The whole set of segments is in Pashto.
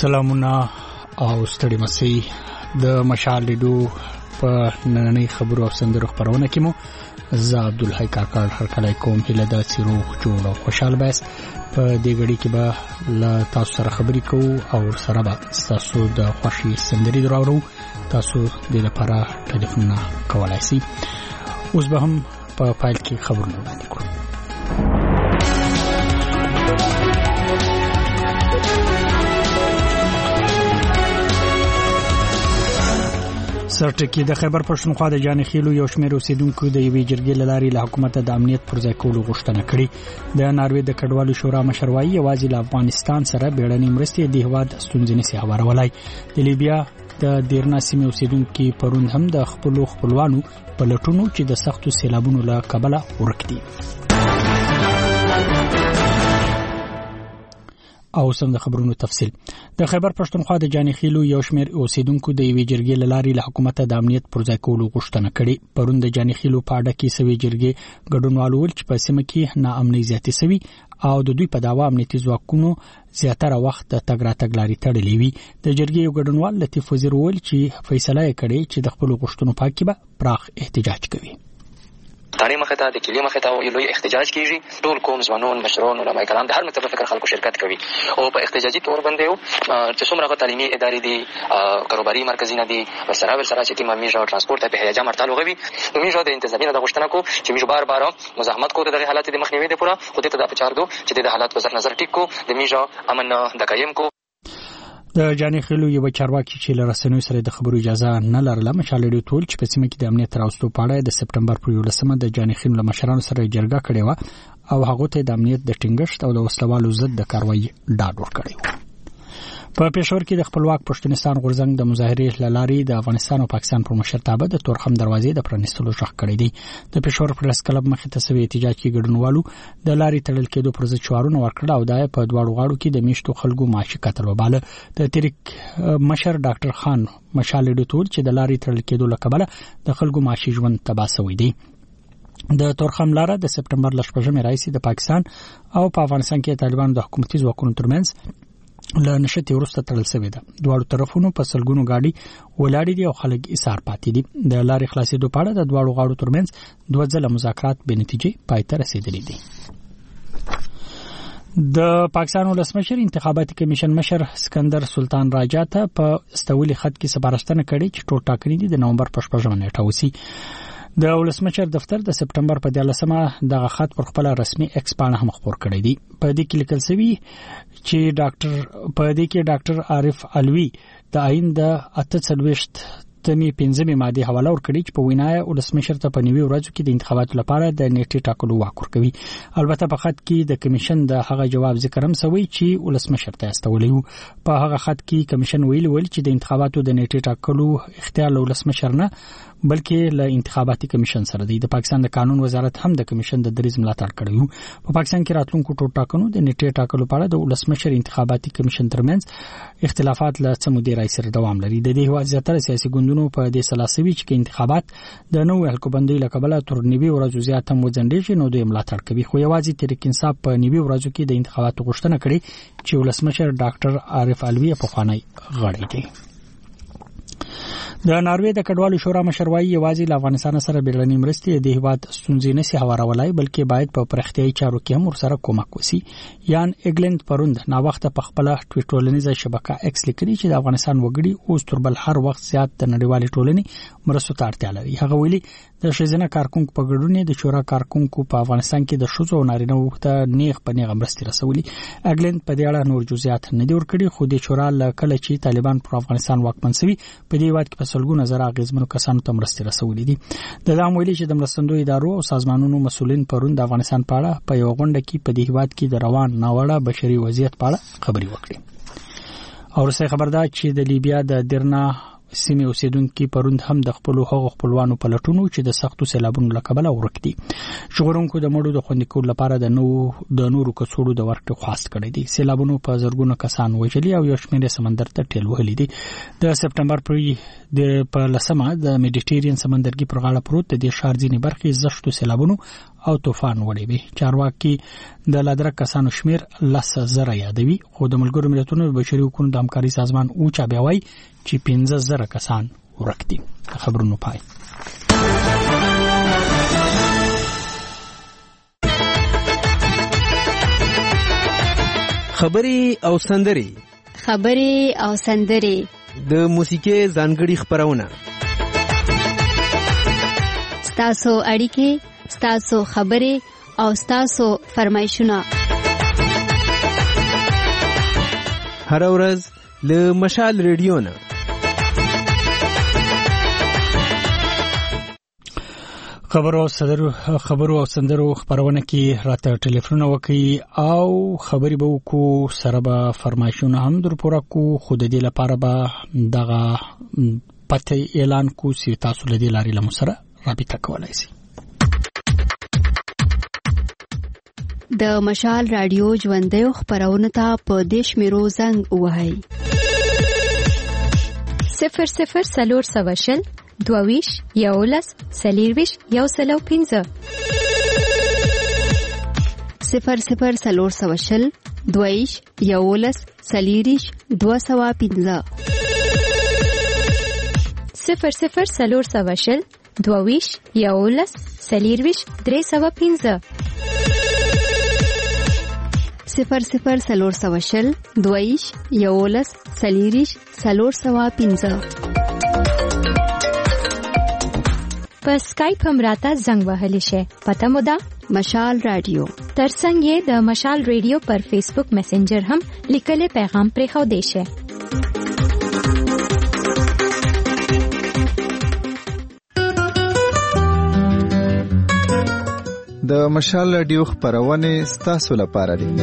سلامونه او ستړي مسئ د مشال لیدو په نننۍ خبرو او سندرو خبرونه کې مو زه عبدالحی کاکړ هرکلی کوم هیله ده چې روغ جوړ او خوشحال بایست. په دې غړي کې به له تاسو سره خبرې کوو او سره به تاسو د خوښي سندري دراوړو. تاسو د لپاره ټلیفون کولای شئ. اوس به هم په فایل کې خبرونه وړاندې کوو. سرټکی د خیبر پښتونخوا د جاني خیلو یو شمېر اوسیدونکو د یوې جرګې لاري له حکومت د امنیت پر ځای کولو غوښتنه کړې. د ناروې د کډوالو شورا مشر وایي یوازې له افغانستان سره بیړنۍ مرستې د هیواد ستونزې نشي هوارولای. د لیبیا د دیرنا سیمې اوسیدونکو پرون هم د خپلوانو په لټونو چې د سختو سیلابونو له کبله ورک دي. او سم د خبرونو تفصیل. د خیبر پښتونخوا د جاني خیلو یو شمېر اوسیدونکو د یوې جرګې لاري له حکومت د امنیت پر ځای کولو غوښتنه کړې. پرون د جاني خیلو په اړه کې سوي جرګې ګډونوالو ول چې په سیمه کې ناامنۍ زیاتې سوي او د دوی په داوا امنیتي ځواکونو زیاتره وخت د تګ راتګ لاري تړلې وي. د جرګې یو ګډونوال لطیف وزیر ول چې فیصله یې کړې چې د خپل غوښتنو په اړه به پراخ احتجاج کوي. تاریخ مخه ته د کلی مخه ته یو لوی احتجاج کیږي. ټول قوم ځوانان مشران علماء کرام د هر مختلف فکر خلکو شرکت کوي او په احتجاجي تور باندې چې څومره تعلیمي ادارې دي کاروباري مرکزونه دي وسره چې ټیم میجا ترانسپورت ته هيجا مرتل غوي میجا د انتظامیه د غوښتنه کو چې میجا بار مزاحمت کو د حالات د مخنیوي د پوره خو ته د پچار دو چې د حالات وزر نظر ټیک کو د میجا امن د قایم کو. د جاني خیلو یو چارواکي چې لرسنوي سره د خبرو اجازه نه لرله مشالې ټول چې په سیمه کې د امنیت راوستو په اړه د سپټمبر پر 11 د جاني خیلو مشرانو سره جرګه کړې و او هغه ته د امنیت د ټینګښت او د وسلوالو ضد د کاروایی ډاډ ورکړی و. په پېښور کې د خپلواک پښتونستان غورځنګ د مظاهرې لاري د افغانستان او پاکستان پر مشرتابه د تورخم دروازې د پرانیستلو ژغ کړی دی. د پېښور پریس کلب مخې ته سوي احتجاج کې ګډونوالو د لاري تړل کېدو پر ضد شعارونه ورکړل او دا په دواړو غاړو کې د میشتو خلکو معاشي قتل وباله. د تحریک مشر ډاکټر خان مشال ډټول چې د لاري تړل کېدو لکبله د خلکو معاشي ژوند تباه شوی دی. د تورخم لاره د سپټمبر لشپږمې راځي د پاکستان او په افغانستان کې طالبانو د حکومتي ځواکونو ترمنځ له نشته ورسته تړل شوی ده. دواړو طرفونو په سلګونو گاډي ولاړې دي او خلک ایثار پاتې دي. د لارې خلاصېدو په اړه د دواړو غاړو ترمنځ دوه ځله مذاکرات بې نتیجې پای ته رسیدلي دي. د پاکستان ولسمشر انتخاباتي کمیشن مشر سکندر سلطان راجا ته په استولي خط کې سپارښتنه کړې چې ټول ټاکنې د نومبر په 14 نیټه وسی. د ولسمشر دفتر د سپټمبر په 13مه دغه خط پر خپل رسمي ایکس باندې هم خبر کړی دی. په دې کې لیکل شوی چې ډاکټر عارف علوي د آئین د 48 ماده حواله ورکړي چې په وینای ولسمشر ته په نیوي ورځو کې د انتخاباتو لپاره د نیټې ټاکلو واک ورکوي. البته په خط کې د کمیشن د هغه جواب ذکر هم شوی چې ولسمشر ته استولې وو. په هغه خط کې کمیشن ویل چې د انتخاباتو د نیټې ټاکلو اختیار له ولسمشر نه بلکې له انتخاباتي کمیشن سره دی. د پاکستان د قانون وزارت هم د کمیشن د دریز ملاتړ کړی وو. په پاکستان کې راتلونکو ټول ټاکنو د نیټې ټاکلو په اړه د ولسمشر انتخاباتي کمیشن ترمنځ اختلافات له څه مودې راځي سره دوام لري. د دې هوا زیاتره سیاسي ګوندونو په دې سلاسوي چې انتخابات د نوو حکومتۍ لکبله تر نیوي ورځو زیات هم وځنډېږي نو دوی ملاتړ کوي. خو یوازې تحریک انصاف په نیوي ورځو کې د انتخاباتو غوښتنه کړې چې ولسمشر ډاکټر عارف علوي په خوانی غړی دی. د ناروې د کډوالو شورا مشر وایي یوازې له افغانستان سره بیړنۍ مرستې د هیواد ستونزې نشي هوارولای بلکې باید په پرختیايي چارو کې هم ورسره کومک وشي. یان اګلند پروند نا وخت په خپل ټویټرونیزه شبکه ایکس لیکلي چې د افغانستان وګړي اوس تر بل هر وخت زیات د نړیوالې ټولنې مرستو ته اړتیا لري. هغه ویلي د ښځینه کارکونکو په ګډون د شورا کارکونکو په افغانستان کې د ښځو او نارینه‌و ته نیغ په نیغه مرستې رسولي. اګلند په دې اړه نور جزئیات نه دی ورکړي خو د شورا کله چې طالبان پر افغانستان واکمن شوي په دې وخت کې په سلګونو زره اغیزمنو کسانو ته مرستې رسولې دي. د دام ویلي چې د مرستندو ادارو او سازمانونو مسؤلین پرون د افغانستان په اړه په یو غونډه کې په دې هیواد کې د روان ناوړه بشري وضعیت په اړه خبرې وکړي. او رسې خبردار چې د لیبیا د درنا سیمې اوسیدونکو پروند هم د خپلوانو په لټونو چې د سختو سیلابونو لکبله ورک دي. شغورونکو د مړو د خوندي کولو لپاره د نورو کڅوړو د ورکړې خواست کړې دي. سیلابونو په زرګونو کسان وژلي او یو شمېر سمندر ته ټیل وهلي دي. د سپټمبر په 10مه د میډیټرین سمندرګي پر غاړه پروت د ښار ځینې برخې زښتو سیلابونو او طوفان وړي وي. چارواکي د لادرک کسانو شمیر 10,000 یادوي، خو د ملګرو ملتونو بشري حقوقو د همکاري سازمان اوچا بیا وایي چې 15,000 کسان ورک دي. خبرونه پای. خبري او سندري د موسیقي ځانګړي خبرونه، ستاسو اړیکې، ستاسو خبرې او ستاسو فرمایشونه هر ورځ له مشال ریډیو نه. خبرو او سندرو خبرونه کې راته ټلیفون وکي او خبري به وکړو، سره به فرمایشونه هم در پوره کو. خو د دې لپاره به دغه پته اعلان کو چې تاسو له دې لارې له سره رابطه کولای شئ. د مشال رادیو ژوندۍ خبرونه ته په دیش میرو زنګ وهاي 00 22 یولس سلیرویش یو سلو 15 00 22 یولس سلیریش 215 00 22 یولس سلیرویش 315 00 22 یولس سلیریش 315 په سکایپ هم راته زنګ وهلی شي. پته مو ده مشال رادیو. ترڅنګ یې د مشال رادیو پر فیسبوک میسنجر هم لیکلي پیغام پرې خو دی شي. د مشال رادیو خبرونه ستاسو لپاره دي.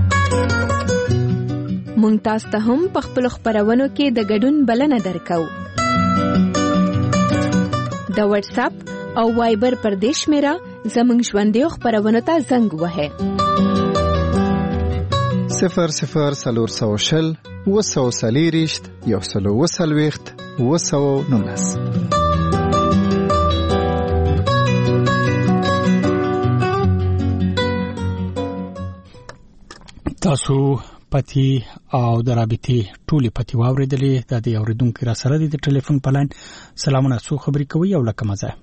مونږ تاسو ته هم په خپل خبرونو کې د ګډون بلنه درکو. د واتس اپ او وایبر پر دیش میرا زمنګ ژوندۍ خبرونه ته زنګ وهه 00 وسوسلیریشت یو سلو وسلويخت وسو نونس. تاسو پتی او درابطي ټولي پتی واوریدلې د دې اوریدونکو را سره د ټلیفون په لاین. سلامونه، څو خبرې کوي او لکه مزه.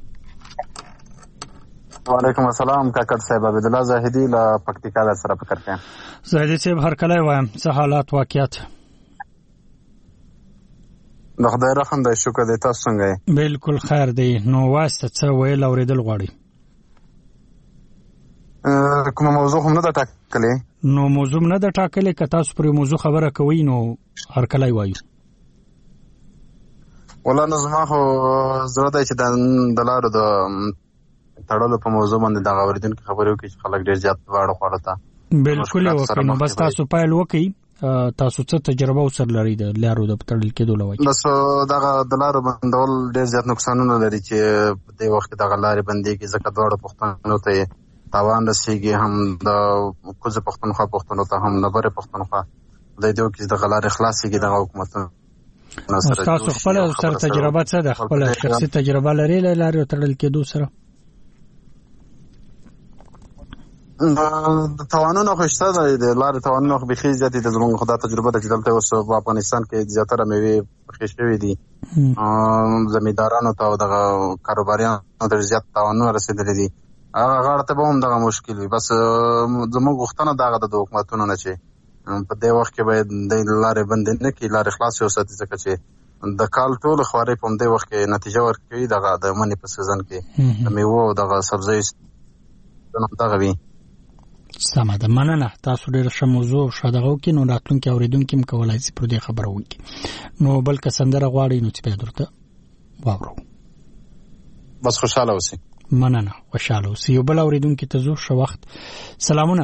وعلیکم السلام کاکړ صاحب، عبد الله زاهدی لا پکتیکا در سره فکر کوم. زاهدی صاحب هر کله وایم څه حالات واقعیت؟ د خدای رحم دی، شکر دی. تاسو څنګه یې؟ بالکل خیر دی. نو واسطه څه ویل اوریدل غواړي؟ کومه موضوع هم نه ده ټاکلې. نو موضوع نه ده ټاکلې، که تاسو پر موضوع خبره کوي نو هر کله وایو. ولا نو زما خو زړه دی چې د لارو د تړلو په موضوع باندې د اوریدونکو خبرې وکړي چې خلک ډېر زیات واړه خواړه ته بالکل وکړي. نو بس تاسو پایل وکړي، تاسو څه تجربه وسر لري د لارو د تړل کېدو لوي؟ بس دغه د لارو بندول ډېر زیات نقصانونه لري چې په دې وخت دغه لارې بندېږي، ځکه دواړو پښتنو ته تاوان رسیږي، هم د کوزه پښتونخوا پښتنو ته هم د بره پښتونخوا د دې کې د غلارې خلاصيږي د حکومتونو. تاسو خپل سره تجربه څه ده؟ خپل شخصي تجربه لري لارې تړل کېدو سره؟ د توانونو خوشته ده، د لارې توانونو خو بخي زیاتې د زموږ خدای تجربه ده چې دلته اوس په افغانستان کې زیاتره میوې پخې شوې دي، زمیندارانو ته او دغه کاروباریانو ته زیات توانونه رسېدلي دي. هغه غاړه ته به هم دغه مشکل وي. بس زموږ غوښتنه دغه د حکومتونو نه چې په دې وخت کې باید د لارې بندې نه کړي، لارې خلاصې وساتي، ځکه چې د کال ټول خوارې په دې وخت کې نتیجه ورکوي. دغه د منی په سیزن کې د میوو او دغه سبزیو دغه وي. سمه ده، مننه. تاسو ډېر ښه موضوع شادغو کې نو راتلونکي اوریدونکو هم کولای شي پر دې خبره وکړي. نو بلکې سندره غواړي نو چې په درته واورو. بس خوشاله اوسئ. مننه، خوشاله اوسئ. یو بل اوریدونکو ته زو شو وخت. سلامونه.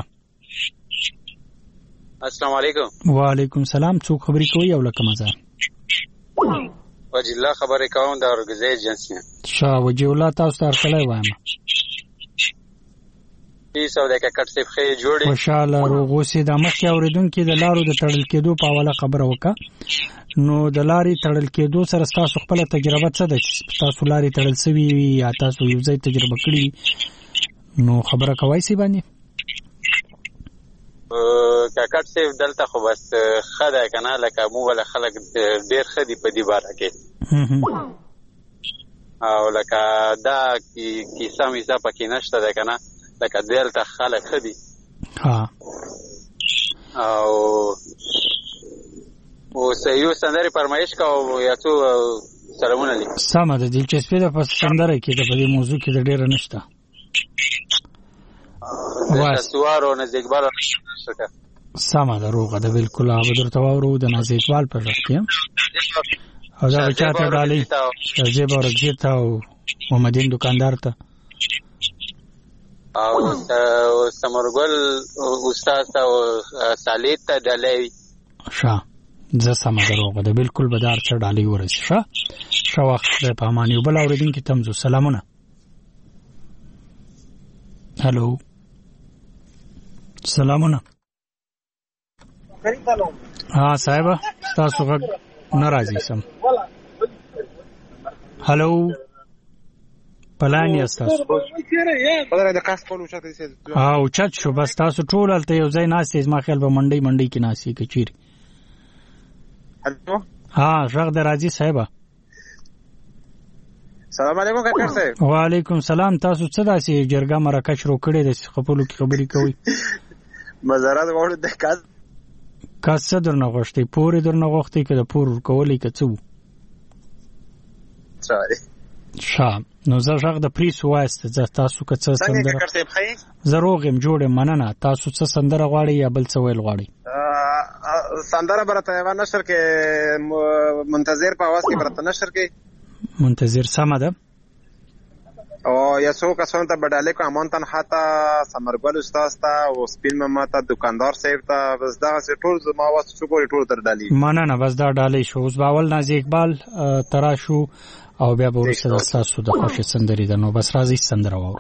السلام علیکم. وعلیکم السلام. څوک خبرې کوي او لکه مزه؟ وجه الله خبرې کوم د اورګزې ایجنسی. شاه وجه الله، تاسو ته کله وایم پیسو د کټ سیف خې جوړې خوشاله روغوسي د مخکې اوریدونکو د لارو د تړل کېدو په حواله خبره وکړه. نو د لارې تړل کېدو سره تاسو خپل تجربه څه ده؟ تاسو لارې تړل سوي یا تاسو یو ځای تجربه کړی؟ نو خبره کوي سی باندې کاکټ سیف دلته خو بس خدای کنه لکه مو ولا خلک ډیر خدي په دی باره کې او لکه دا کیسه میزه پکې نشته ده کنه لکه دلته خلک خدي ها او سيو سندري فرمایش کا او یا څو سلامونه لیک سمه ده دلچسپي ده په سندره کې د په دې موضوع کې د ډیر نشته سوارو نزد اقبال نشته سمه ده روغه ده بالکل هغه درته وورو د نزد اقبال پر رښتیا او دا چاته ډالي شجیب اورګزیت او محمدین دکاندار ته او سمرګل استاد او سالیت ته ډالي ښه زه سمه دروغه ده بالکل بدار څه ډالي ورسې ښه وخت په اماني وبل اوریدونکو تمزو سلامونه هالو سلامونه ها صاحب تاسو غږ ناراضي سم هالو پلان یاستاسو او چت شو بس تاسو ټول الته یو ځای ناسې ما خیال به منډي کې ناسې کچيري ها ژغ د راځي صاحب سلام علیکم کاکړ صاحب وعلیکم سلام تاسو څه داسې جرګه مرکه شروع کړې د خپلو کې خبرې کوي مزارات غوړ د کاڅ درنه غوښتي پورې درنه غوښتي کله پور کولې کڅو سوري شام نو زه ژغ د پریس وایست تاسو که څه سندره زروغم جوړم مننه تاسو څه سندره غواړئ یا بل څه ویل غواړئ سندره برته و نشر کې منتظر په आवाज کې برته نشر کې منتظر سم ده او یا څو کسان ته بداله کو امانتن حتا سمرګل استاد ته او سپین ماما ته دکاندار صاحب ته بس دا ټول ما واس شو ګوري ټول تر ډالي مننه بس دا ډالي شو اوس باول نازي اقبال تراشو او بیا به ورسره تاسو د خوښ سندري ده نو بس راځي سندره وورو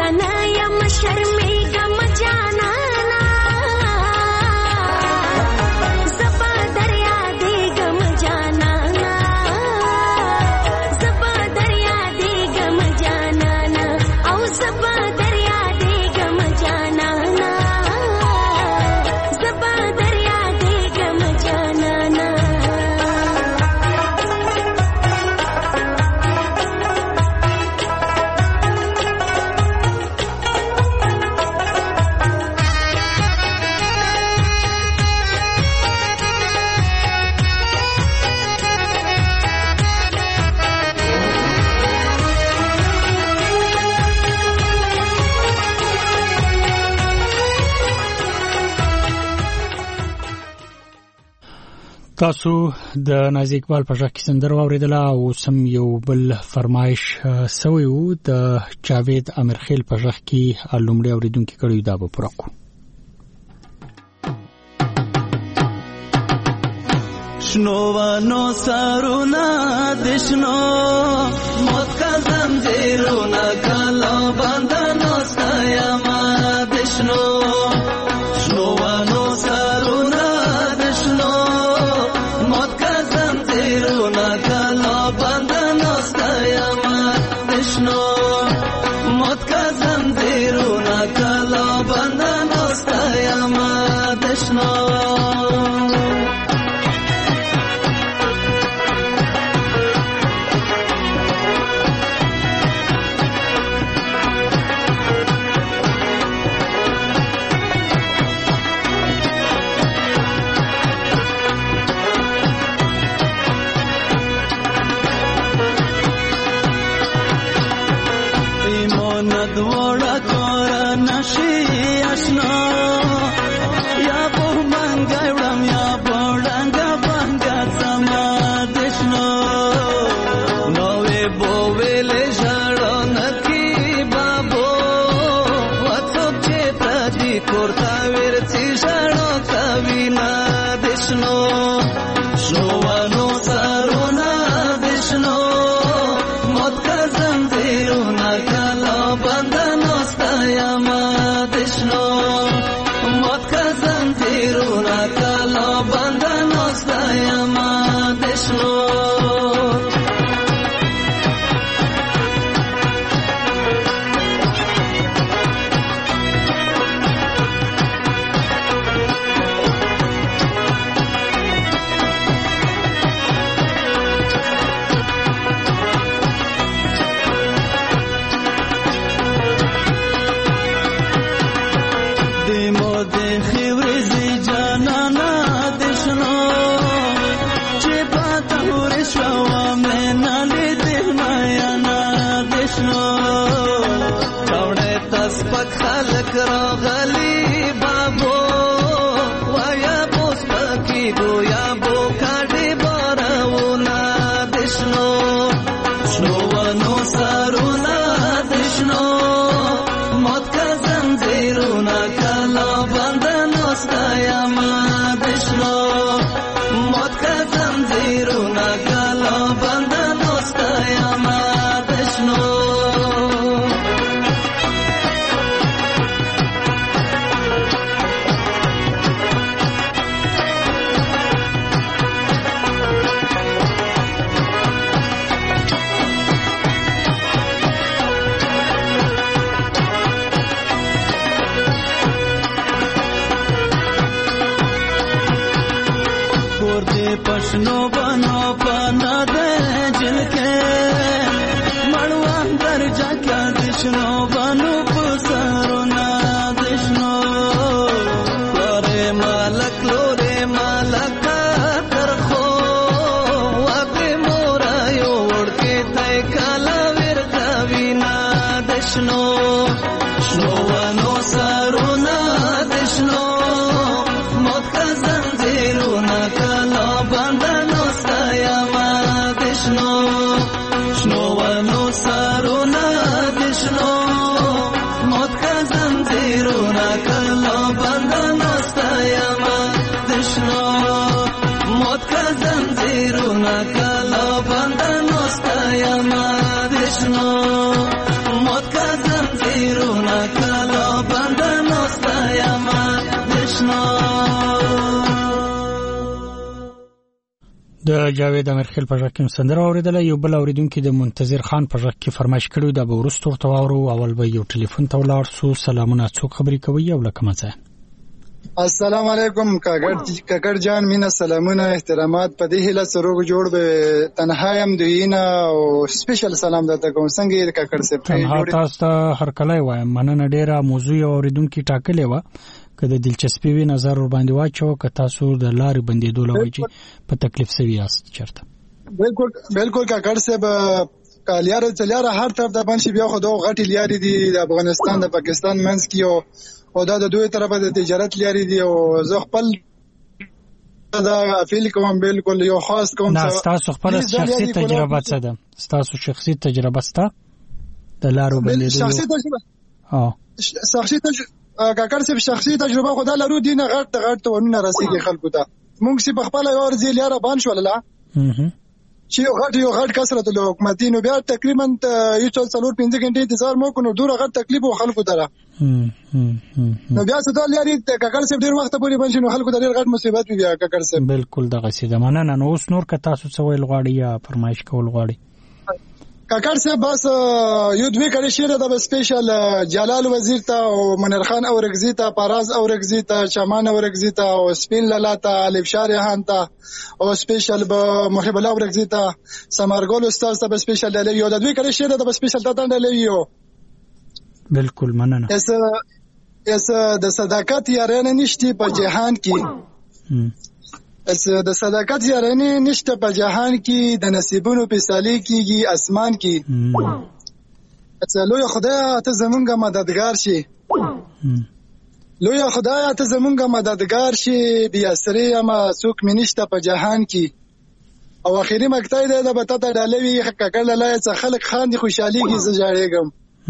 کنه یم شرمیږم جانانا زبا دریا دیګم جانانا زبا دریا دیګم جانانا او زبا دریا دیګم جانانا زبا دریا دیګم جانانا تاسو د نازي اقبال په ژبه کې سندره واوریدله او سم یو بل فرمایش سوی وو د جاوید امرخیل په ژبه کې لومړی اوریدونکو کړي دا به پوره کو شنوانو سارونا دشنو موت کا زنجیرونا کالا باندانو سایما دشنو شنوانو سارونا دشنو موت کا زنجیرونا کالا باندانو سایما دشنو موت کا زنجیرونا کالا باندانو سایما دشنو دوڑا کورا نشی اشنا یا بو منگا وڑم یا بوڑنگا بانگا سما دشنو نوے بوویلے جاڑو نکی بابو واتوب چیتا دی کورتا ویرچی جاڑو کابینا دشنو شنوانو سارونا دشنو موت کا زنجیرونا کالا bandano stayama dishno mot ka zanjiruna kala bandano stayama dishno خلق راغلی بابو ویا بوس پکی گویا بو کاډي بارونه دشنو شنوانو سارونا دشنو موت کا زنجیرونا کالا باندانو ستایما دشنو موت کا زنجیرونا کالا باندانو ستایما دشنو पशनो बनो पाना दे जिनके मड़वा दर्जा क्या दिशनो बनो पुसारो ना दिशनो लोरे मालक तरखो वाके मोरा यो उड़ के तय काला वीर कविना दिशनो शोवनो सारो ना दिशनो मोत का जंजीरोना काला bandano stayama dishno shnovano saruna dishno mot ka zanjiruna kala bandano stayama dishno mot ka zanjiruna kala bandano stayama dishno mot ka zanjiruna سلګونه کاله بندنو ستایم دشنو. د جاوید امرخیل په ژغ کې سندره اوریدله. یو بل اوریدونکو د منتظر خان په ژغ کې فرمایش کړو د ورستو ورتاورو. اول به یو ټلیفون ته ولاړ سو. سلامونه، څوک خبرې کوي او لکه مڅه؟ السلام علیکم کاکړ جان، مینا سلامونه احترامات. په دې هله سروغ جوړ به تنهایم دوینا او سپیشل سلام درته کوم. څنګه یې کاکړ صاحب؟ تنها تاسو ته هر کله وایم مننه ډیره. موضوع اوریدونکو ټاکلې و که د دلچسپي وی نظر ور باندې واچو که تاسو د لارې بندېدو لوي چې په تکلیف سوي یاست چرته. بالکل کاکړ صاحب، کالیار چلیاره هر طرف د باندې بیا خو دوه غټي لیاري دي د افغانستان د پاکستان منځ کې او دا د دوی طرفه د تجارت لیاري دي. او زه خپل دا اپیل کوم بالکل یو خاص کوم تاسو خپل شخصي تجربه څه ده؟ تاسو شخصي تجربه ستا د لارو بندېدو؟ شخصي تجربه کاکړ صاحب شخصي تجربه خدای لرو دي نه غټ ونه رسیدي خلکو ته. مونږ سي په خپل یو ورځ لیاره باندې شو لاله چې یو غټ کثرت له حکومتي نو بیا تقریبا یو 4-5 غنټې انتظار مو کو نو ډوره غټ تکلیف خلکو ته را نو بیا څه ډول لري کاکړ صاحب ډیر وخت پورې باندې نو خلکو ته ډیر غټ مصیبت وي. بیا کاکړ صاحب بالکل دغه سیده مننه. نو اوس نور که تاسو څه ویل غواړئ یا فرمایش کول غواړئ؟ کاکړ صاحب بس یو دوی کړي شعر د سپیشل جلال وزیر ته او منیر خان اورګزی ته، پاراز اورګزی ته، چمان اورګزی ته او سپین لالا ته، الف شارحان ته او سپیشل به محب الله اورګزی ته، سمرګل استاد ته سپیشل دی. یو د دوی کړي شعر د سپیشل ته تندل یو. بالکل مننه. اس د صداقت یارانه نشتی په جهان کې، اس د صداقت یارانه نشته په جهان کې، د نصیبونو په سالي کېږي اسمان کې. اس لوی خدای ته زمونږه مددگار شي، لوی خدای ته زمونږه مددگار شي، بیا سره ما څوک منشته په جهان کې. او اخیری مقطع ده د بتا ته ډالوي ککړ لای څخه خلک خاندي خوشحالي کې زجاړېګم،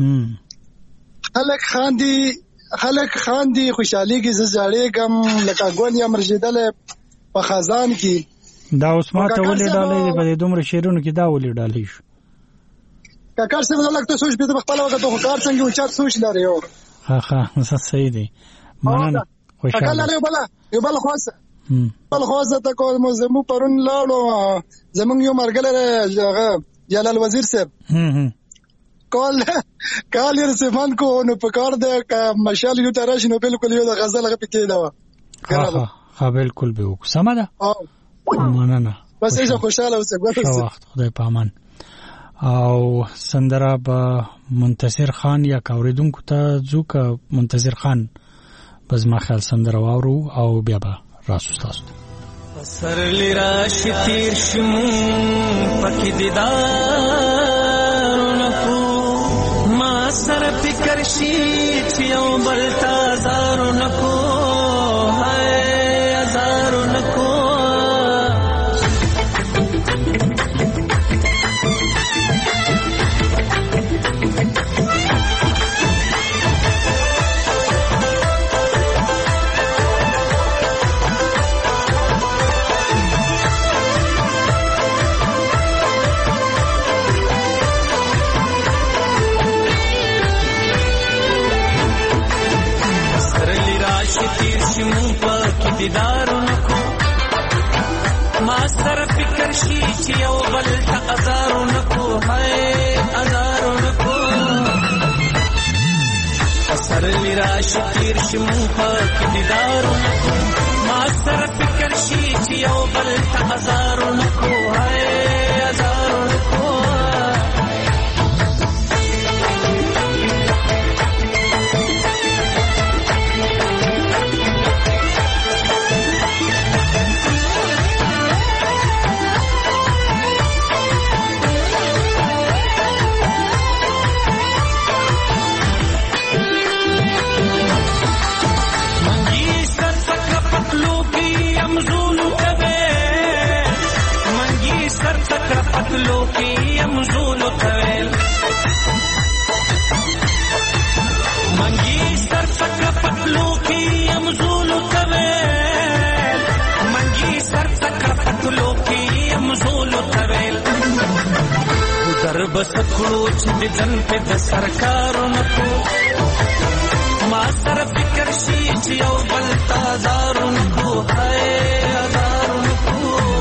خلک خاندي خوشحالي کې زجاړېګم لکه ګل یا مرشدل په خزان کې. دا اوس ما ته ولې ډالې په دې دومره شعرونو کې دا ولې ډالې شو؟ کاکړ صاحب دا لکه سوچ به خپل وخت ته کار څنګه او چات سوچ لري. ها صحیح دی. مننه. خوشاله یو بل خاصه ته کوم زمو پرون لاړو زمونږ یو مرګلره جلال وزیر صاحب کال یې سیمان کو نو په کار ده ک مشال یو ترش نو بالکل یو د غزل غو پکې دا ها بالکل به وک سم ده. مننه. بس ایزه خوشاله اوسه وخت خدای په امان. او سندره به منتصر خان یا کوریدونکو ته ځوک منتصر خان بس ما خیال سندره واورو او بیا به راسو تاسو سر لرا شتیر شمو پکې دیدار نکو ما سر فکر شي چې یو بل تازار نکو دیدارو نکو ما سر فکر شي چې یو بل ته ازارو نکو ازارو نکو سر لرا شتیر شمو پاک دیدارو نکو ما سر فکر شي چې یو بل ته ازارو نکو ازارو نکو لوکی امزولو تویل منگی سر سکر پتلوکی امزولو تویل منگی سر سکر پتلوکی امزولو تویل در بسکلو چند جن پہ د سرکارو نکو سره فکر شي چې یو بل تازارون کو هاي ازارون کو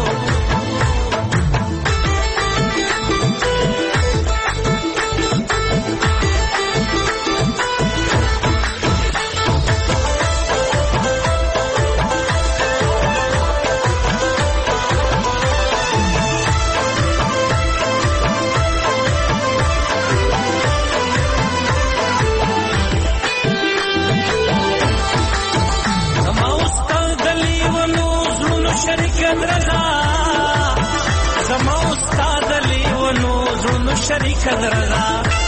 شریک درغا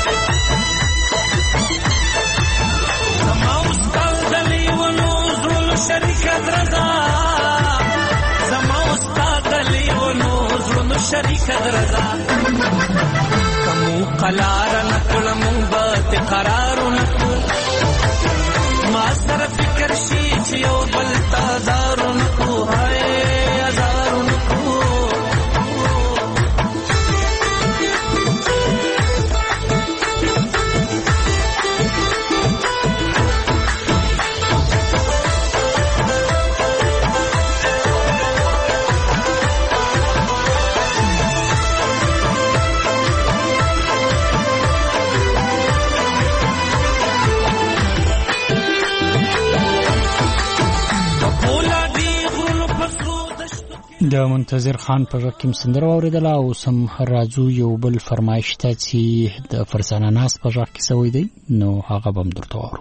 زما استاد دلی ونو زول شریک درغا زما استاد دلی ونو زول شریک درغا کمو قلار نکل منبت قرار نکل ما سر فکر شي چې یو بل تازار نکو هاي ازار نکو د منتظر خان په ژغ کې سندره اوریدله او سم راځو یو بل فرمایش ته چې د فرزانه ناس په ژغ کې سوی دی نو هغه به هم درته واورو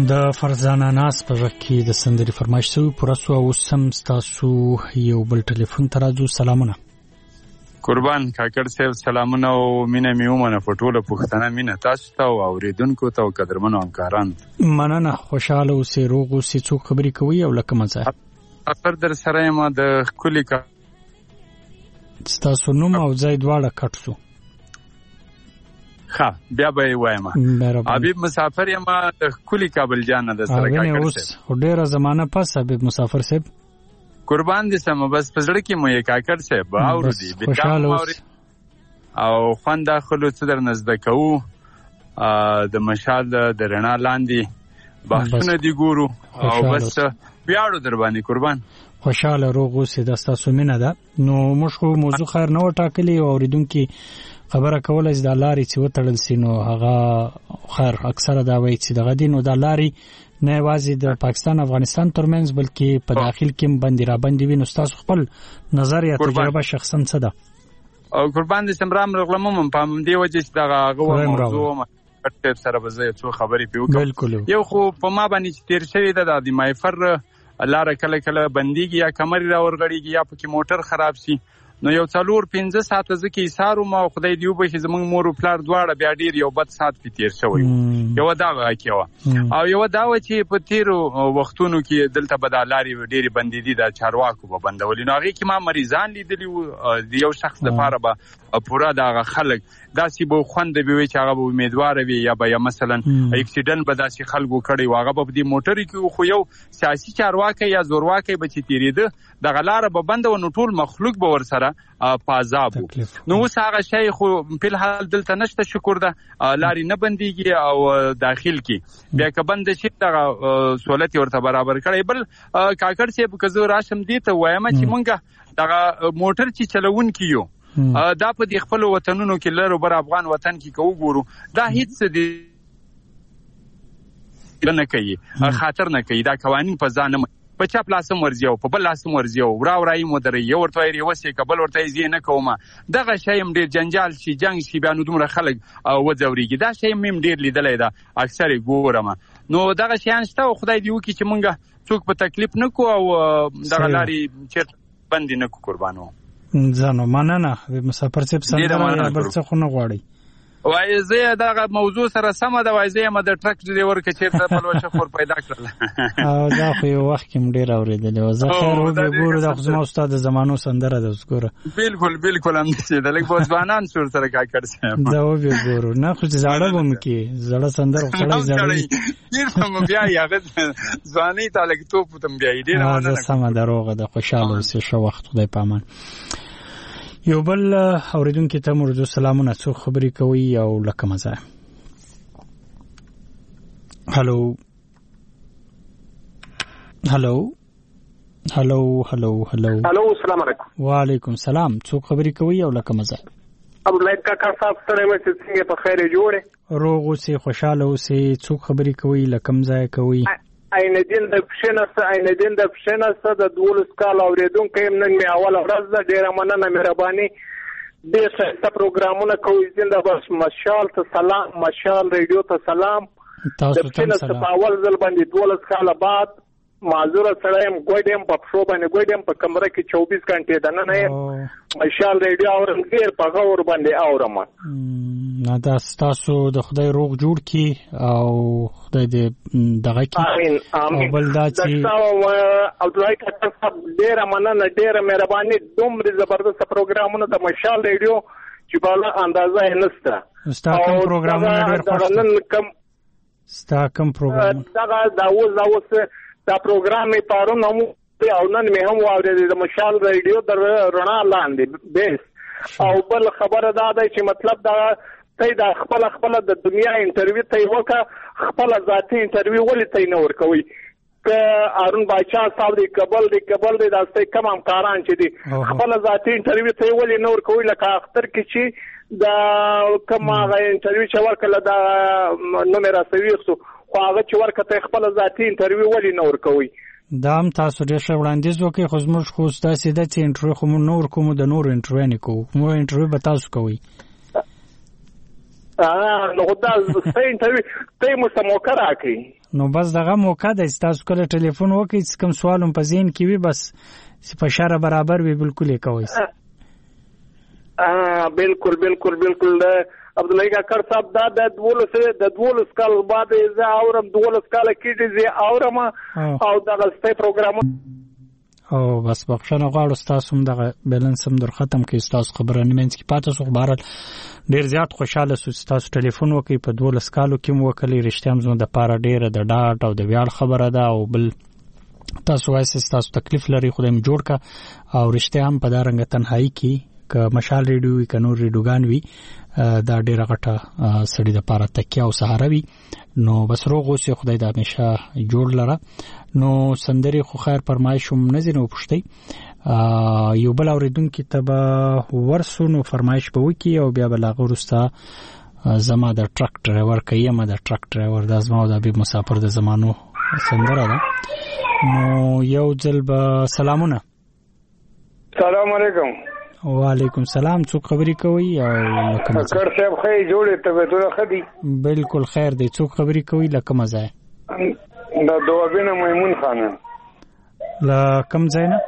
د فرزانه ناس په وخت د سندري فرمایش سو پرسو او سم تاسو یو بل ټلیفون ترازو سلامونه قربان کاکړ صاحب سلامونه او مینه میومنه پټوله پښتنه مینه تاسو ته او اوریدونکو ته او قدرمنو همکاران مننه خوشاله او سي روغ او سي څوک خبري کوي او لکه مزه اخر در سره ما د کلی کا تاسو نوم او ځای دواړه کټسو ها بیا به وایم حبیب مسافر یم د کلی کابل جان د سره کاکړ صاحب ډیره زمانہ پس حبیب مسافر صاحب قربان دي سم بس پزړه کې مو یې کاکړ صاحب اورو دي او خوان داخلو څه در نزد کوو د مشال د رڼا لاندې بحثونه دي ګورو او بس بیاړو در باندې قربان خوشاله روغ اوسې د تاسو مینه ده نو موږ خو موضوع خیر نه وټاکلی او اوریدونکو خبره کوله چې د لارې چې وتړل سي نو هغه خیر اکثره دا وایي چې دغه دین او د لارې نه یوازې د پاکستان افغانستان ترمنځ بلکې په داخل کې باندې را باندې وینو تاسو خپل نظر یا تجربه شخصا څه ده او قربان دي سمرام رغلمم په دې وجه چې دغه موضوع په سره به زه څو خبرې پیوکم یو خو په ما باندې تیر شوی ده د مایفر لار کله کله بنديږي یا کمر را ورغړیږي یا پکې موټر خراب سي نو یو 4-5 ساعت ځکه ایثارو ما خدای دیو به چې زمونږ مور او پلار دواړه بیا ډیر یو بد ساعت په تیر شوی یو دا واقعه او یو دا و چې په تیرو وختونو کې دلته بدالاري ډیر بنديدي د چارواکو په بندولي نو هغه کې ما مریضان لیدلی یو شخص لپاره به پورا دا خلک داسې به خوند به وي چې هغه به امیدوار وي یا به مثلا اکسیډنټ به داسې خلکو کړي واغه په دې موټر کې خو یو سیاسي چارواکي یا زورواکي به چې تیریده د غلاره به بند و نو ټول مخلوق به ور سره پازابو نو اوس هغه شی خو په الحال دلته نشته شکر ده لاري نه بنديږي او داخل کې بیا که بند شي دغه سہولت ورته برابر کړي بل کاکړ چې په کزو راشم دي ته وایم چې مونږه دغه موټر چې چلون کیو دا په د خپل وطنونو کې لرو بر افغان وطن کې کو ګورو دا هیڅ دي نه کوي خاطر نه کوي دا قوانين په ځان په چا پلاسم ورزیو په بل لاسم ورزیو وراورای مدري یو ورته یې وسې کبل ورته یې نه کومه دغه شیم ډیر جنجال شي جنگ شي بیا نو دومره خلک وځوريږي دا شیم مم ډیر لیدلې ده اکثر ګورم نو دغه شیان شته خدای دی وکي چې مونږه څوک په تکلیف نکو او دغه لاري چیرته بندي نکو قربانو ځانو مننه مسافر صاحب سندره بل څه خو نه غواړي وای زه دغه موضوع سره سم ده وای زه ما د ټرک ډرایور کې چیرته په لوچه خور پیدا کړل او دا خو یو وخت کې ډیر اوریدل او زه خیر وګورم د خصوصا استاد زمانو سندره ده وګوره بالکل هم دې د لګ بوزبانان سور سره کا کړم دا وګورو نه خو زړه وم کې زړه سندره خو زړه یې سم بیا یغه ځواني تعالی ته پوتم بیا دې نه سم دروغه د خوشاله اوسې شو وخت خدای پامان یو بل اوریدونکو ته مرجو سلامونه څو خبرې کوي او لکه مزه هالو السلام علیکم وعلیکم السلام څو خبرې کوي او لکه مزه ابو لایب کاکا صاحب سره مې څنګه په خیر جوړه روغ اوسې خوشاله اوسې څو خبرې کوي لکه مزه کوي عینالدین د پښنه د 12 کال اوریدونکو نن می اوله ورځ ده ډیره مننه مهرباني ډیر ښه پروګرامونه کوي زنده بس مشال ته سلام مشال ریډیو ته سلام تاسو ته سلام په اول ځل باندې 12 کال بعد معذور سره ګوډم په شو باندې ګوډم په کمره کې 24 غنټه ده نه مشال ریډیو اورم ډیر په غور باندې اورم نه دا تاسو د خدای روغ جوړ کی او خدای دې دغه کی امين بل دا چې عبدالله کاکا صاحب ډیر مننه ډیر مهرباني دومره زبردست پروګرامونه د مشال ریډیو چې بالا اندازه نشته ستا کوم پروګرامونه ډیر خوښ ستا کوم پروګرام دا اوس دا پروګرام یې پرون هم او نن مې هم واورېد د مشال ریډیو در رڼا لاندې بیس او بل خبره دا ده چې مطلب دا ته دا خپل د دنیا انټرویو ته وکړه خپل ذاتي انټرویو ولې ته نه ورکوي که ارون باچا صاحب دی کابل دی دا ستې کم همکاران چې دي خپل ذاتي انټرویو ته ولې نه ورکوي لکه اختر کې چې دا کوم هغه انټرویو چې ورکړه دا نو مې راسوي خو هغه چې ورکته خپل ذاتي انټرویو ولې نه ورکوي دا هم تاسو ډېر ښه وړاندیز وکړئ خو زموږ خو ستاسې ده چې انټرویو خو موږ نه ورکوو د نورو انټرویو نه کوو موږ انټرویو به تاسو کوئ نو دا څه انټرویو ته مستموکه راکړي نو بس دغه موقع د تاسو کله ټلیفون وکړئ چې کوم سوالم په ذهن کې وي بس په اشاره برابر وي بالکل یې کوئ بالکل بالکل بالکل عبدالله کاکړ صاحب دا د 12 کال بعد زه اورم 12 کال کېږي زه اورم او دغه ستې پروګرام او بس بخښنه غواړو تاسو هم دغه بیلانس هم در ختم کړئ تاسو خبره نیمنځ کې پاتې شو بهرحال ډیر زیات خوشاله سو تاسو ټلیفون وکړئ په 12 کالو کې مو وکړئ رښتیا هم زموږ د پاره ډیره د ډاټ او د ویاړ خبره ده او بل تاسو وایي تاسو تکلیف لري خو دې جوړ کا او رښتیا هم په دا رنګ تنهایی کې ک مشال ریډیو وی ک نور ریډیوګان وی دا ډیره غټه سړی د پاره تکیه او سهاره وی نو بس روغ اوسې خدای دا همیشه جوړ لره نو سندري خو خیر فرمایشوم نه زینو پښتي یو بل اوریدونکو ته به ورسونو فرمایش به وکي او بیا بلاغه ورسته زما د ټرک ډرایور کيمه د ټرک ډرایور د ازما او د حبيب مسافر د زمانو سندره ده نو یو ځل به سلامونه السلام علیکم وعلیکم السلام څوک خبرې کوي او لکه کړ صاحب خې جوړې ته ته خدي بالکل خیر دی څوک خبرې کوي لکه مزه دا دوابینه میمون خانه لا کم زینا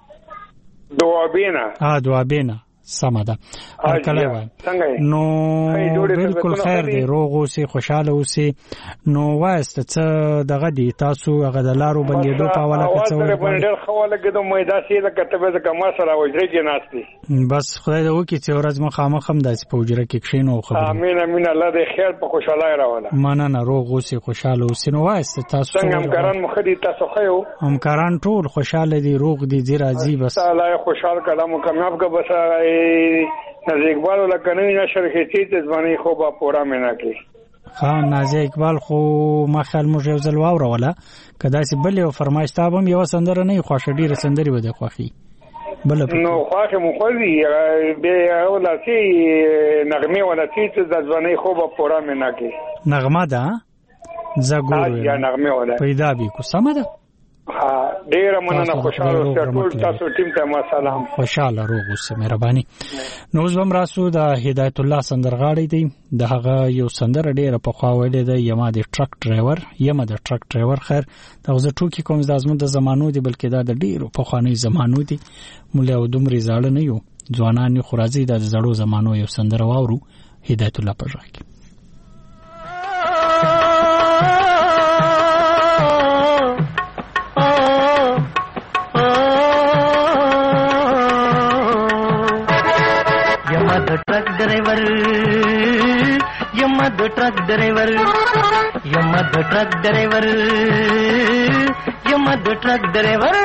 دوابینه سمه ده کله وای نو بالکل خیر دی روغ اوسې خوشاله اوسې نو وایست څه دغه دی تاسو هغه د لارو بندیدو په حواله کې څه وایي ډېر خواله کې د مېدا سي لکه ته به کما سره وځي کې ناشتي بس خدای دې وکړي چې ورځ مخامخ هم داسې په وجره کې کښینو خبره امين امين الله دې خیر په خوشاله راوله مننه روغ اوسې خوشاله اوسې نو وایست تاسو څنګه همکاران مخدي تاسو خو همکاران ټول خوشاله دي روغ دي زی راضي بس الله خوشحال کلام کامیاب کا بس نازی اقبال ولکنوی نشر خیتی تزبانی خوبا پورا مینا کی نازی اقبال خو ما خیال موږ یو ځل واوروله کدا چې بل یو فرمایش تابم یو سندره نه خوښه ډیره سندري بده خوخي بل نو خوښه مخوي به ولسی نغمه ولسی تزبانی خوبا پورا مینا کی نغمه ده زګور یا نغمه ولا پیدا بي کو سم ده ډیر مننه خوشاله اوسه ټول تاسو ټیم ته ما سلام خوشاله روغ اوسه مهرباني نو زم راسو د هدایت الله سندرغاړي دی دغه یو سندر ډیر په خوا ویلې دی یما د ټرک ډرایور خیر دغه ټوکی کوم د ازمن د زمانو دی بلکې دا د ډیرو په خواني زمانو دی مولا او دومره زاړه نه یو ځوانان خو راځي د زړو زمانو یو سندر واورو هدایت الله په ځای truck driver यमद ट्रक ड्राइवर यमद ट्रक ड्राइवर यमद ट्रक ड्राइवर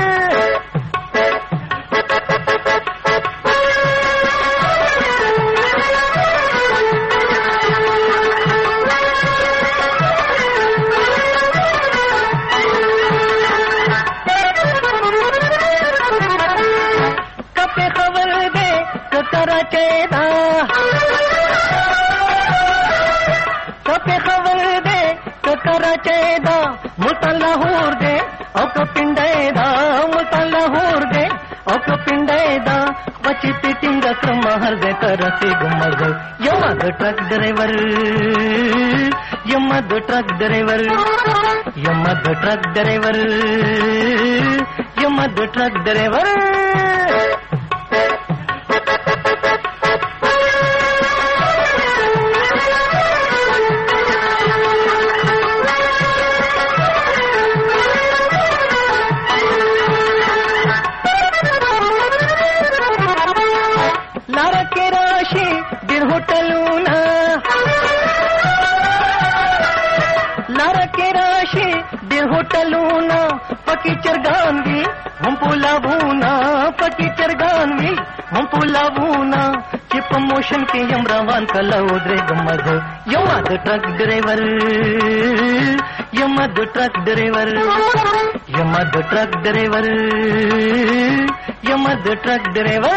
ट्रक ड्राइवर यमद truck driver यमद truck driver यमद truck driver पकी चरगानवी हम पुलावूना चिप मोशन के यमरावान कला उदरे गमद यमद ट्रक ड्राइवर यमद ट्रक ड्राइवर यमद ट्रक ड्राइवर यमद ट्रक ड्राइवर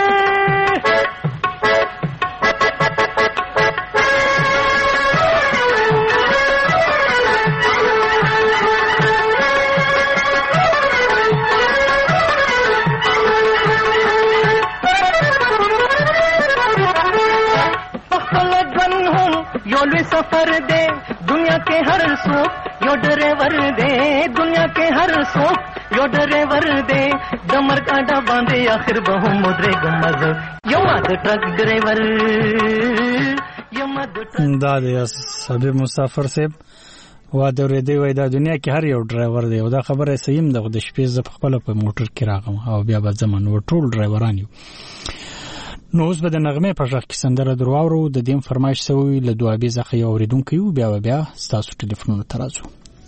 सफर दे दुनिया के हर सोक यो ड्राइवर दे दुनिया के हर सोक यो ड्राइवर दे दमर कांडा बांधे आखिर बहु मुद्रे गमज यो मद ट्रक ड्राइवर यो मद دا د صبي مسافر صاحب وا د ورېدې وای دا دنیا کې هر یو ډرایور دی او دا خبره سیم د شپې ز خپل په موټر کې راغم او بیا به زمون و ټول ډرایوران یو نو اوس به د نغمه په ځخ کې سندره درواورو د دې فرمایش سوی له دوابې ځخه یو اوریدونکو یو بیا ستاسو ټلیفونونو ترازو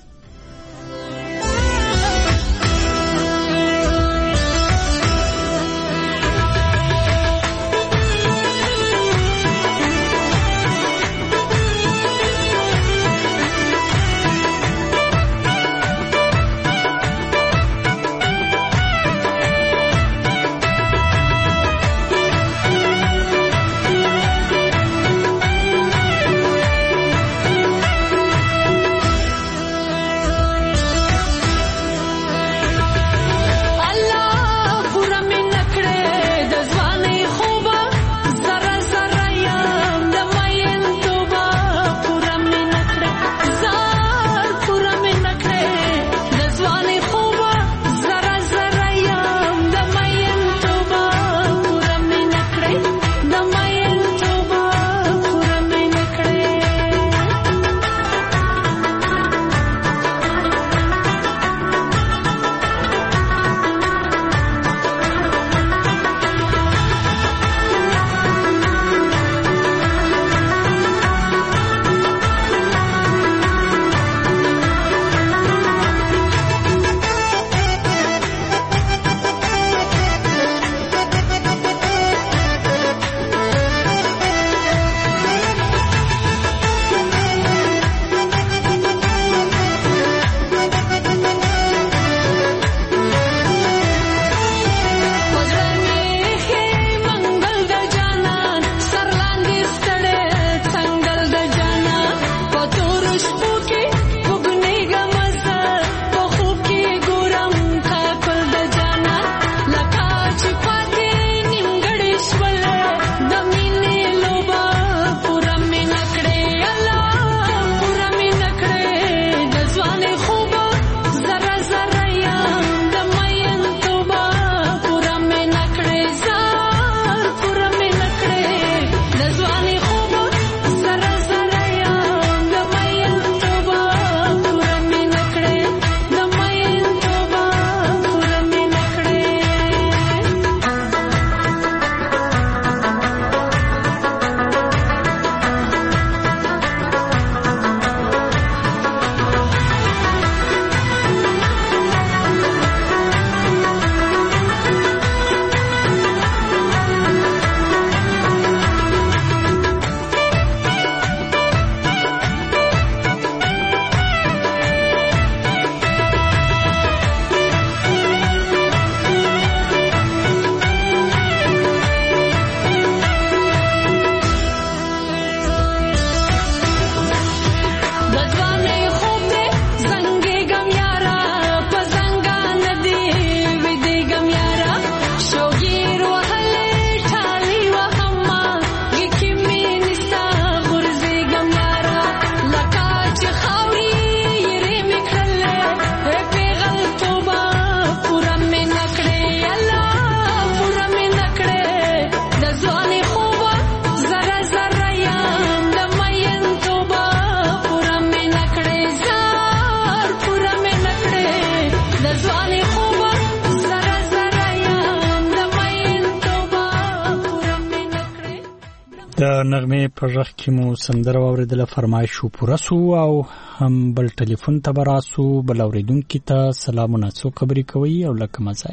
د نغمه په ځخ کې مو سندره اوریدله فرمایش پوره سو او هم بل ټلیفون ته براسو بل اوریدونکو ته سلامونه څو خبرې کوي او لکه مزه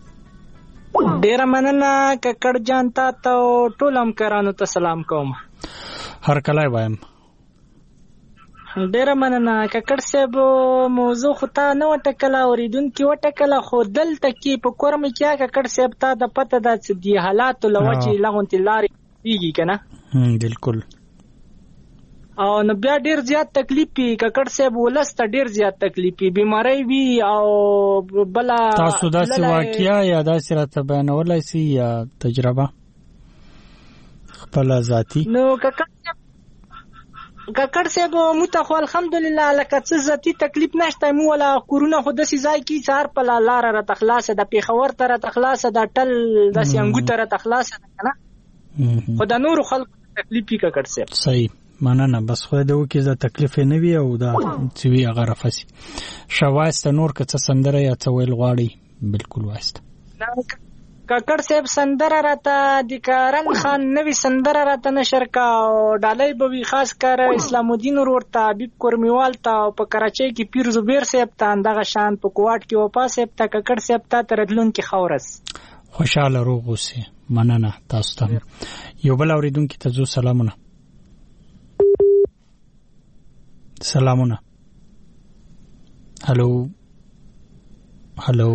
ډیر مننه ککړ جان ته ټول همکارانو ته سلام کوم هر کله وایم ډیر مننه ککړ صاحب موضوع خو ته نو ټکلا اوریدونکو وټکلا خو دلته کې په کورم کې ککړ صاحب ته د پته د دې حالات لوچې لغونتي لاري دیږي کنه بالکل او نو بیا ډیر زیات تکلیفي ککړ صاحب ولسته ډیر زیات تکلیفي بیماری وی او بلا تاسو داسې واقعیا یا داسې راته بیانولای سي یا تجربه خپل ذاتی نو ککړ ککړ صاحب موته خو الحمدلله لکه څه ذاتي تکلیف نشته، مو ولا کورونه خو داسې ځای کې سهار په لاره راته خلاصه ده، پېښور ته راته خلاصه ده، ټل داسې انګو ته راته خلاصه ده که نه، خو د نورو خلکو تکلیف وي ککړ صاحب. صحیح، مننه. بس خدای دې وکړي دا تکلیف نه وي او دا چې وي هغه رفسي. شوایسته نور که څه سندره یا څه ویل غواړي بالکل وایسته. ککړ صاحب سندره راته د کرن خان نوی سندره راته نشر کا او ډالۍ به وي خاص کار اسلام الدین ورور ته، حبیب کورمیوال ته او په کراچۍ کې پیر زبیر صاحب ته، اندغه شان په کوټ کې وفا صاحب ته، ککړ صاحب ته ترډلون کې خورس خوشاله روغ اوسئ. مننه تاسو ته. یو بل اوریدونکو ته زو سلامونه. سلامونه. هلو هلو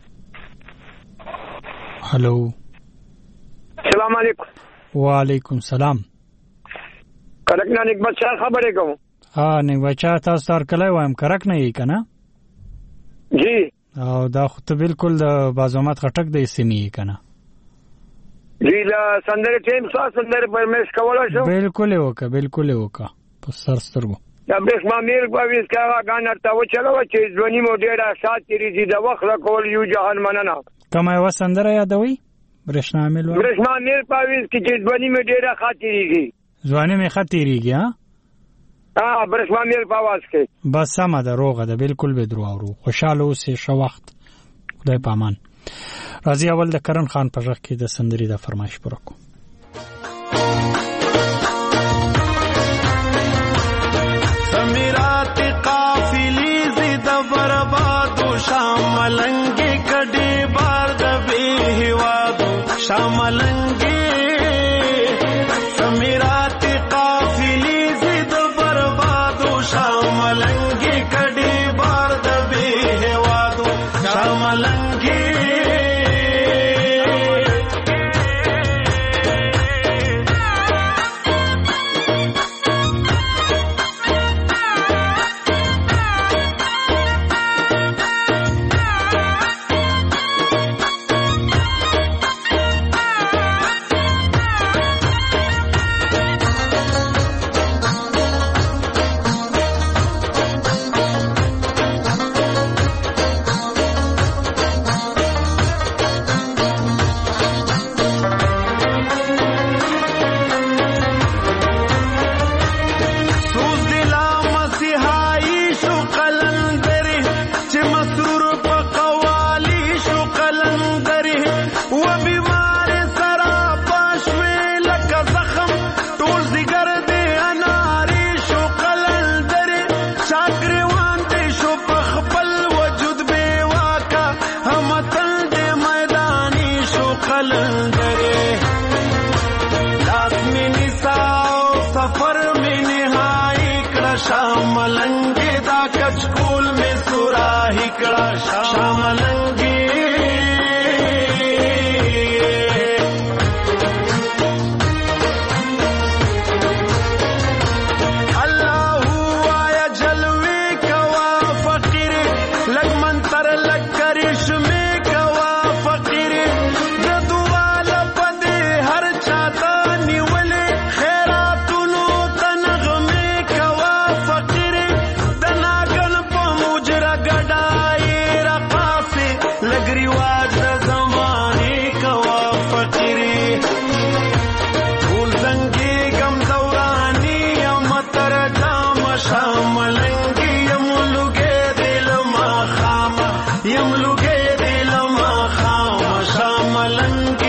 هلو. السلام علیکم. وعلیکم سلام. کرک نه نیک بچا خبرې کوم. ها نیک بچا تاسو تر کله وایم کرک نه یې کنه؟ جی. او دا خو ته بالکل د بازومات خټک د سیمې کنه؟ جی لا سندره ټیم څو سندره پرمیش کولا شو؟ بالکل وکا په سر سترګو. دا برېښنا میر په ویس کې هغه غان ته و چلو چې ځونی مو ډېره سات تیری د وخت را کول یو جهان مننه. کومه و سندره یادوي؟ برېښنا میر په ویس کې چې ځونی مو ډېره خاطرېږي. ځواني مې خاطرېږي ها؟ برېښنا میر په आवाज کې. بس سمه ده، روغه ده، بالکل به درو. خوشاله اوسې، ښه وخت، خدای په امان. راځي اول د کرن خان په غږ کې د سندرې د فرمایش پوره کوو. سمیرات قافلی زید بربادو شاملنگی کڑی بار دبی ہوادو شاملنگی. سمیرات قافلی زید بربادو شاملنگی کڑی بار دبی ہوادو شاملنگی. شاملنگی دا کچکول میں سوراہی کڑا شاملنگی. اللہ آیا جلوے کوا فقیر لگ منتر لگ کرش میں کوا فقیر جدوال پدے ہر چاہتا نیولے خیراتنو تنغ میں کوا فقیر دناگل پا مجرہ گڑائی رقا سے لگ رواج زمانے کوا فقیر پھول زنگی گم دورانی امتر جام شاملنگی یملوگے دل ما خام یملوگے دل ما خام شاملنگی.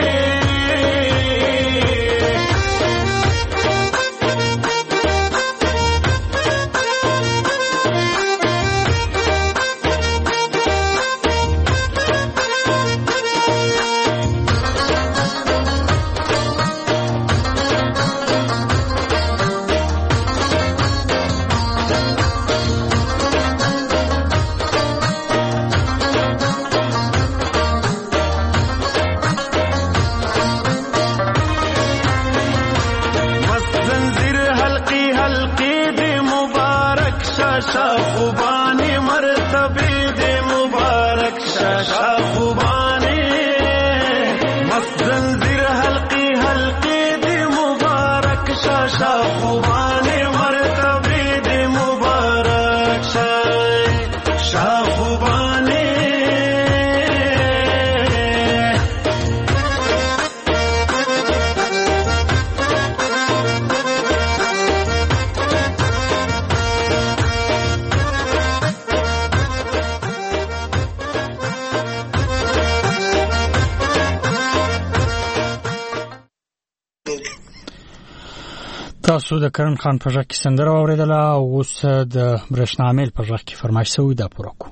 خوبانی مرتبے دے مبارک شاشا خوبانی مست زنجیر حلقی حلقی دے مبارک شاشا خوبانی تاسو د کرن خان په ژغ کې سندره اوریدله او اوس د برښنامل په ژغ کې فرمایش شوی دا پوره کو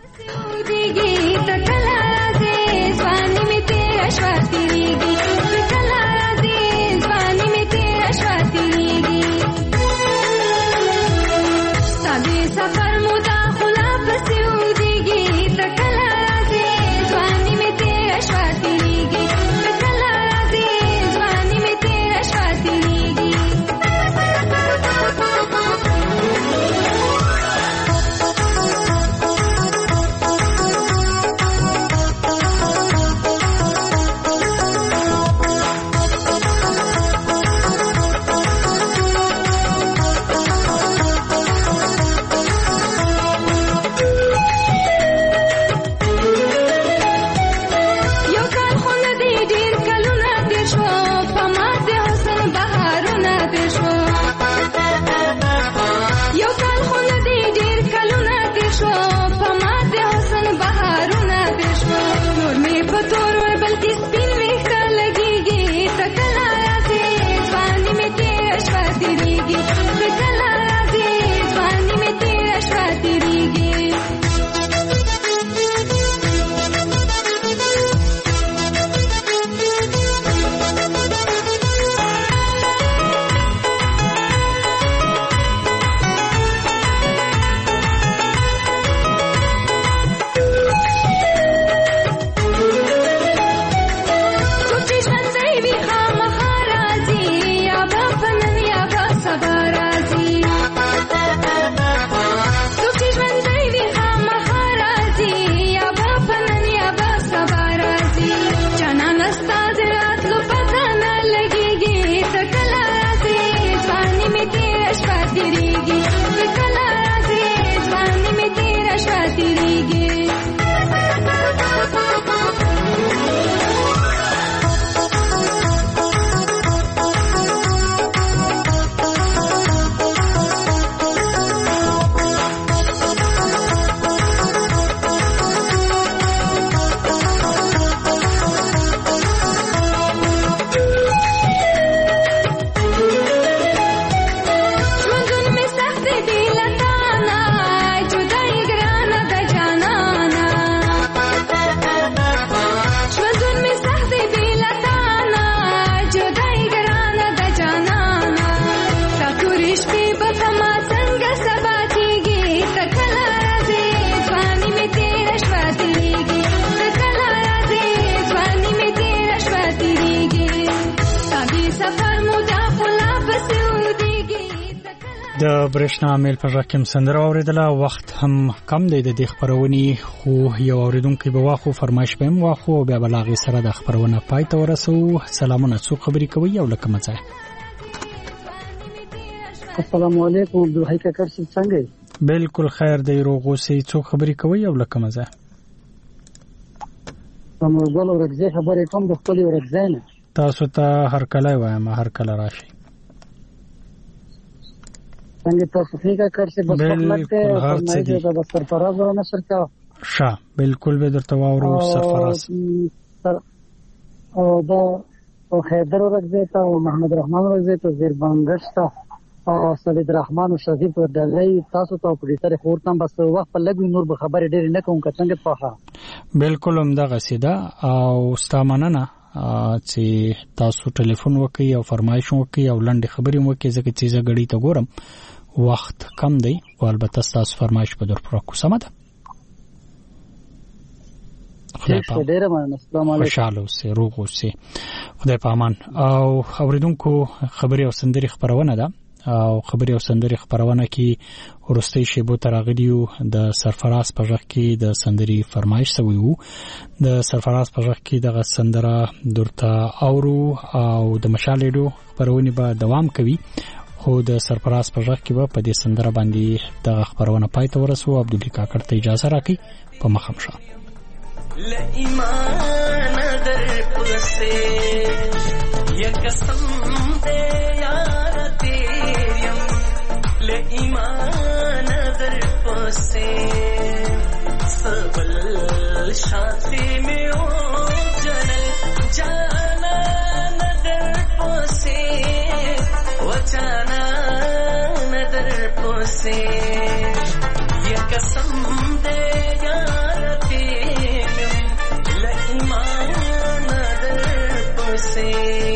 د برښنا میل په ژغ کې سندره اوریدله وخت هم کم دی د خبرونې خو یو اوریدونکو به واخو فرمایش پم واخو بیا بلاغي سره د خبرونه پای ته ورسو سلامونه څو خبرې کوي او لکه مزه السلام علیکم عبدالحی کاکر څنګه بالکل خیر دی روغو سي څو خبرې کوي او لکه مزه نو ګل ورځي خبرې کوم د خپل ورځي نه تاسو ته هر کله وایم هر کله راشي څنګه تاسو څنګه کارڅه بس خپلته فرمایي دا د سرفراز ورنه شرکا ښه بالکل به درته واورو سرفراز او دا او حیدر ورځي ته او محمد رحمان ورځي ته زیر بنگشتا او سید رحمان او شریف ورځي تاسو ته پولیسره خورتم بس وخت په لګوي نور به خبرې ډېر نه کوم څنګه پوهه بالکل هم دا غسیده او ستامننه چې تاسو ټلیفون وکي او فرمایش وکي او لنډه خبرې وکي ځکه چې زه غړي ته ګورم وخت کم دی او البته تاسو فرمایش په در پر کو سمه ده خدای په ډیره مننه السلام علیکم خوشاله اوسئ روغ اوسئ خدای په امان او اوریدونکو خبري او سندري خبرونه ده او خبري او سندري خبرونه کې ورستي شیبو تراغلیو د سرفراز په ژغ کې د سندري فرمایش سوی وو د سرفراز په ژغ کې د سندره درته اورو او د مشالېډو خبرونه به دوام کوي خو د سرفراز په ژغ کې به په دې سندره باندې د خبرونه پای ته ورسو عبدالله کاکړ ته اجازه راکړي په مخم شه ل ایمان در پسه یک قسم دے یار تیریم ل ایمان در پسه سبل شاخی میں او جنل جانا در پسه و جانا پسې یا قسم دې یار تیم له ایمان در پسې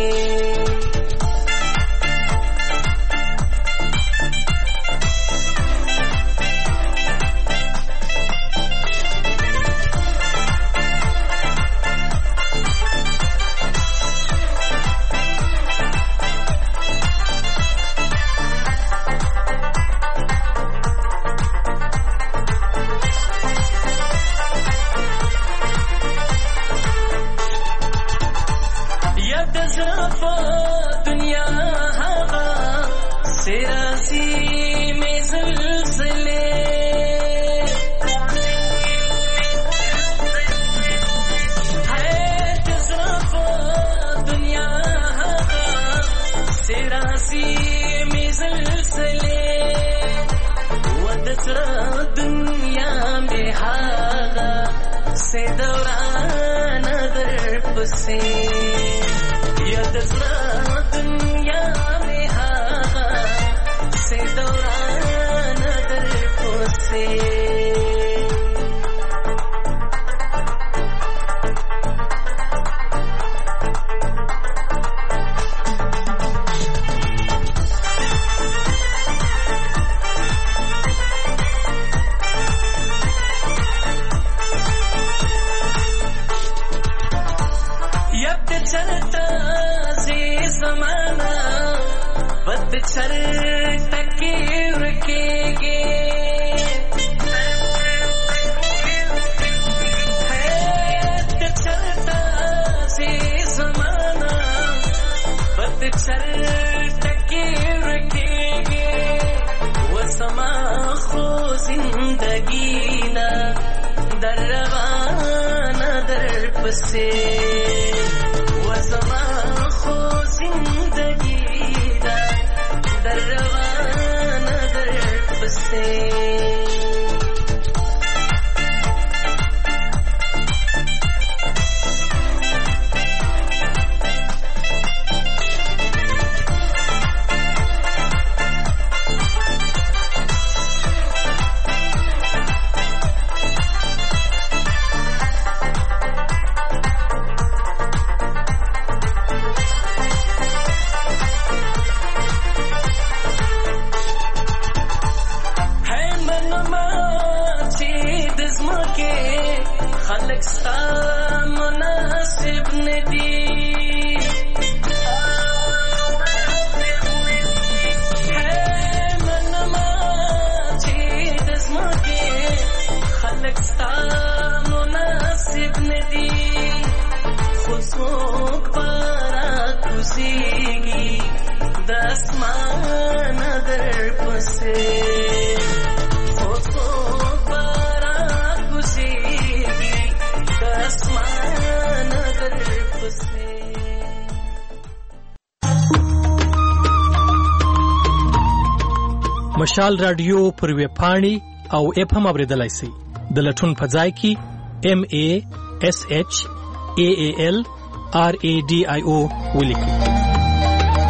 مشال رادیو پر ویب پاڼې او اپ هم اوریدلای شئ. د لټون په ځای کې MASHAALRADIO ولیکئ.